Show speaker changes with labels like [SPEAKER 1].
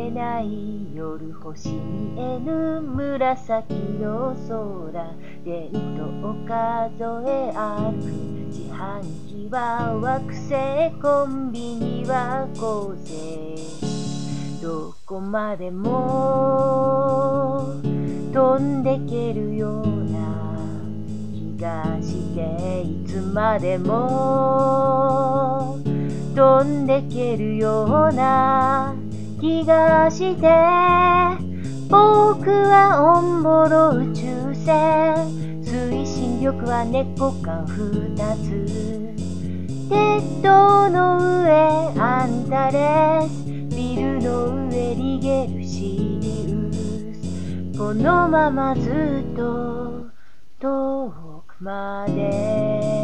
[SPEAKER 1] れない夜、星見えぬ紫の空、電灯数え歩く自販機は惑星、コンビニは構成、どこまでも飛んでけるような気がして、いつまでも飛んでけるような気がして、僕はオンボロ宇宙船、推進力は猫缶2つ、鉄塔の上アンタレス、ビルの上リゲルシリウス、このままずっと遠くまで